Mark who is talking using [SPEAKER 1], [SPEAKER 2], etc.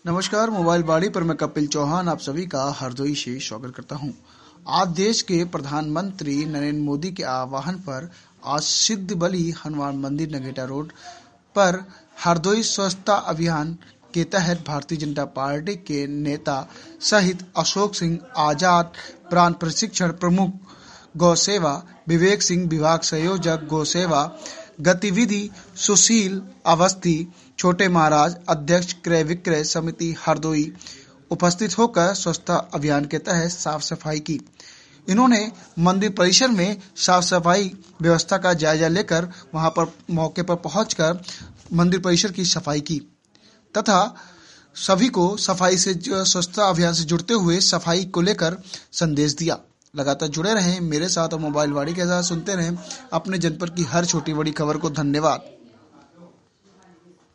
[SPEAKER 1] नमस्कार। मोबाइल बाड़ी पर मैं कपिल चौहान आप सभी का हृदय से स्वागत करता हूं। आज देश के प्रधानमंत्री नरेंद्र मोदी के आह्वान पर आज सिद्ध बली हनुमान मंदिर नगेटा रोड पर हृदय स्वच्छता अभियान के तहत भारतीय जनता पार्टी के नेता सहित अशोक सिंह आजाद, प्राण प्रशिक्षण प्रमुख गौ सेवा विवेक सिंह, विभाग संयोजक गौ सेवा गतिविधि सुशील अवस्थी, छोटे महाराज अध्यक्ष क्रय विक्रय समिति हरदोई उपस्थित होकर स्वच्छता अभियान के तहत साफ सफाई की। इन्होंने मंदिर परिसर में साफ सफाई व्यवस्था का जायजा लेकर वहां पर मौके पर पहुंचकर मंदिर परिसर की सफाई की तथा सभी को सफाई से स्वच्छता अभियान से जुड़ते हुए सफाई को लेकर संदेश दिया। लगातार जुड़े रहें मेरे साथ और मोबाइल वाड़ी के साथ, सुनते रहें अपने जनपद की हर छोटी बड़ी खबर को। धन्यवाद।